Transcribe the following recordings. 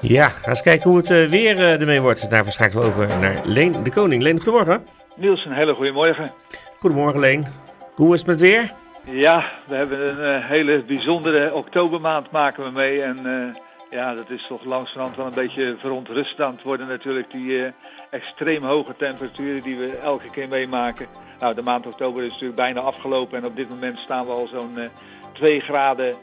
Ja, ga eens kijken hoe het weer ermee wordt. Daarvoor schakelen we over naar Leen de Koning. Leen, goedemorgen. Niels, een hele goede morgen. Goedemorgen, Leen. Hoe is het met weer? Ja, we hebben een hele bijzondere oktobermaand maken we mee. En dat is toch langzamerhand wel een beetje verontrustend aan het worden natuurlijk. Die extreem hoge temperaturen die we elke keer meemaken. Nou, de maand oktober is natuurlijk bijna afgelopen. En op dit moment staan we al zo'n 2 graden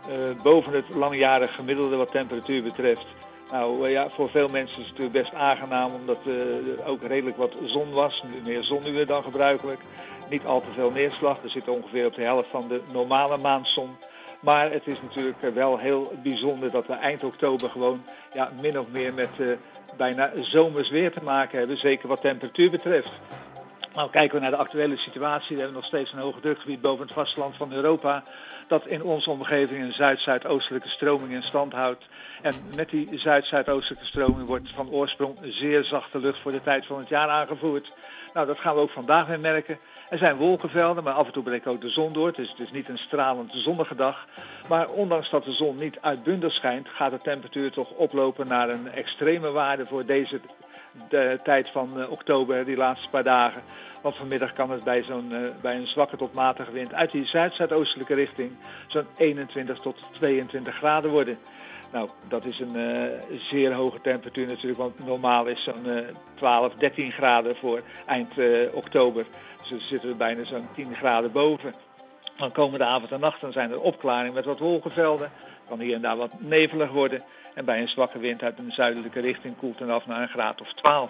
boven het langjarig gemiddelde wat temperatuur betreft. Nou ja, voor veel mensen is het natuurlijk best aangenaam omdat er ook redelijk wat zon was. Meer zonuren dan gebruikelijk. Niet al te veel neerslag. We zitten ongeveer op de helft van de normale maandzon. Maar het is natuurlijk wel heel bijzonder dat we eind oktober gewoon min of meer met bijna zomers weer te maken hebben. Zeker wat temperatuur betreft. Nou, kijken we naar de actuele situatie. We hebben nog steeds een hoge drukgebied boven het vasteland van Europa. Dat in onze omgeving een zuid-zuidoostelijke stroming in stand houdt. En met die zuid-zuidoostelijke stroming wordt van oorsprong zeer zachte lucht voor de tijd van het jaar aangevoerd. Nou, dat gaan we ook vandaag weer merken. Er zijn wolkenvelden, maar af en toe breekt ook de zon door. Dus het is niet een stralend zonnige dag. Maar ondanks dat de zon niet uitbundig schijnt, gaat de temperatuur toch oplopen naar een extreme waarde voor deze tijd van oktober, die laatste paar dagen. Want vanmiddag kan het bij een zwakke tot matige wind uit die zuid-zuidoostelijke richting zo'n 21 tot 22 graden worden. Nou, dat is een zeer hoge temperatuur natuurlijk, want normaal is zo'n 12, 13 graden voor eind oktober. Dus dan zitten we bijna zo'n 10 graden boven. Dan komende avond en nacht dan zijn er opklaringen met wat wolkenvelden. Kan hier en daar wat nevelig worden. En bij een zwakke wind uit een zuidelijke richting koelt het af naar een graad of 12.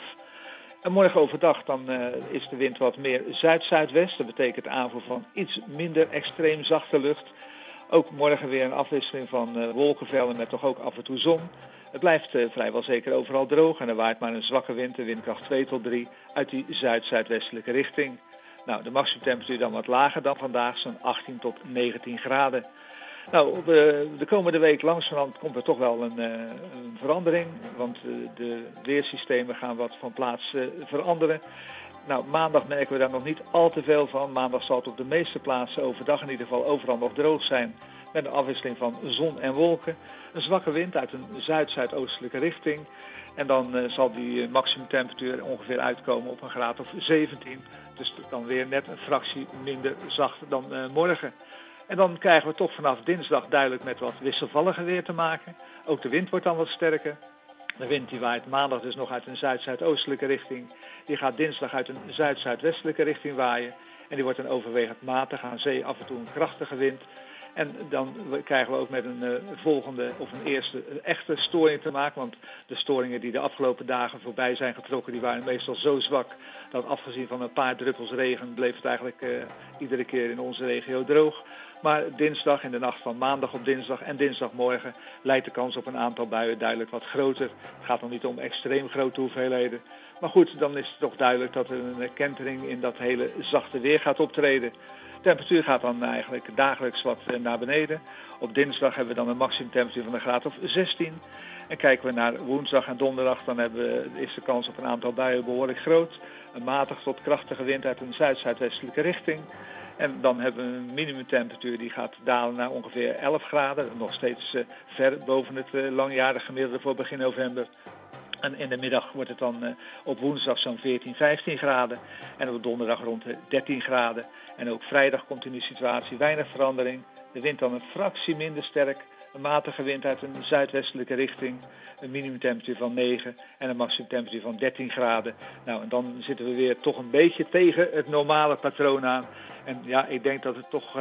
En morgen overdag dan is de wind wat meer zuid-zuidwest. Dat betekent aanvoer van iets minder extreem zachte lucht. Ook morgen weer een afwisseling van wolkenvelden met toch ook af en toe zon. Het blijft vrijwel zeker overal droog en er waait maar een zwakke wind, de windkracht 2 tot 3, uit die zuid-zuidwestelijke richting. Nou, de maximumtemperatuur dan wat lager dan vandaag, zo'n 18 tot 19 graden. Nou, de komende week langzamerhand komt er toch wel een verandering, want de weersystemen gaan wat van plaats veranderen. Nou, maandag merken we daar nog niet al te veel van. Maandag zal het op de meeste plaatsen overdag in ieder geval overal nog droog zijn. Met een afwisseling van zon en wolken. Een zwakke wind uit een zuid-zuidoostelijke richting. En dan zal die maximumtemperatuur ongeveer uitkomen op een graad of 17. Dus dan weer net een fractie minder zacht dan morgen. En dan krijgen we toch vanaf dinsdag duidelijk met wat wisselvallige weer te maken. Ook de wind wordt dan wat sterker. De wind die waait maandag dus nog uit een zuid-zuidoostelijke richting. Die gaat dinsdag uit een zuid-zuidwestelijke richting waaien. En die wordt dan overwegend matig, aan zee af en toe een krachtige wind. En dan krijgen we ook met een volgende of een eerste echte storing te maken. Want de storingen die de afgelopen dagen voorbij zijn getrokken, die waren meestal zo zwak dat afgezien van een paar druppels regen bleef het eigenlijk iedere keer in onze regio droog. Maar dinsdag, in de nacht van maandag op dinsdag en dinsdagmorgen lijkt de kans op een aantal buien duidelijk wat groter. Het gaat nog niet om extreem grote hoeveelheden. Maar goed, dan is het toch duidelijk dat er een kentering in dat hele zachte weer gaat optreden. De temperatuur gaat dan eigenlijk dagelijks wat naar beneden. Op dinsdag hebben we dan een maximumtemperatuur van een graad of 16. En kijken we naar woensdag en donderdag, dan is de kans op een aantal buien behoorlijk groot. Een matig tot krachtige wind uit een zuid-zuidwestelijke richting. En dan hebben we een minimumtemperatuur die gaat dalen naar ongeveer 11 graden. Nog steeds ver boven het langjarig gemiddelde voor begin november. En in de middag wordt het dan op woensdag zo'n 14, 15 graden. En op donderdag rond de 13 graden. En ook vrijdag komt in die situatie weinig verandering. De wind dan een fractie minder sterk. Een matige wind uit een zuidwestelijke richting. Een minimumtemperatuur van 9 en een maximumtemperatuur van 13 graden. Nou, en dan zitten we weer toch een beetje tegen het normale patroon aan. En ja, ik denk dat het toch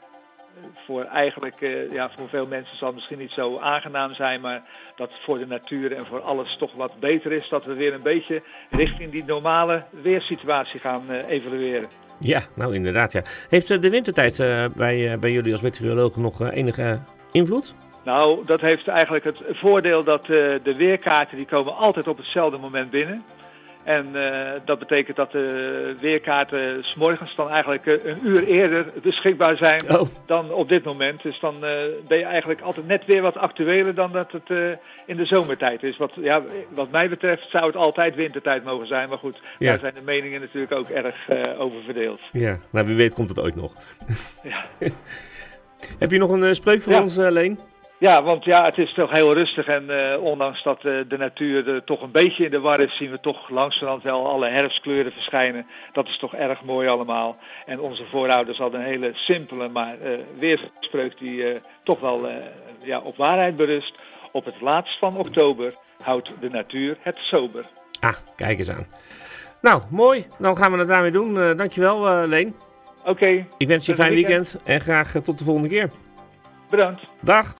voor veel mensen zal het misschien niet zo aangenaam zijn, maar dat voor de natuur en voor alles toch wat beter is dat we weer een beetje richting die normale weersituatie gaan evolueren. Ja, nou inderdaad ja. Heeft de wintertijd bij jullie als meteorologen nog enige invloed? Nou, dat heeft eigenlijk het voordeel dat de weerkaarten die komen altijd op hetzelfde moment binnen. En dat betekent dat de weerkaarten 's morgens dan eigenlijk een uur eerder beschikbaar zijn dan op dit moment. Dus dan ben je eigenlijk altijd net weer wat actueler dan dat het in de zomertijd is. Wat mij betreft zou het altijd wintertijd mogen zijn. Maar goed, daar zijn de meningen natuurlijk ook erg over verdeeld. Ja, nou wie weet komt het ooit nog. Ja. Heb je nog een spreuk voor ons, Leen? Ja, want het is toch heel rustig en ondanks dat de natuur er toch een beetje in de war is, zien we toch langzamerhand wel alle herfstkleuren verschijnen. Dat is toch erg mooi allemaal. En onze voorouders hadden een hele simpele, maar weerspreuk die toch wel op waarheid berust. Op het laatst van oktober houdt de natuur het sober. Kijk eens aan. Nou, mooi. Dan gaan we het daarmee doen. Dankjewel, Leen. Oké. Ik wens je een fijn weekend en graag tot de volgende keer. Bedankt. Dag.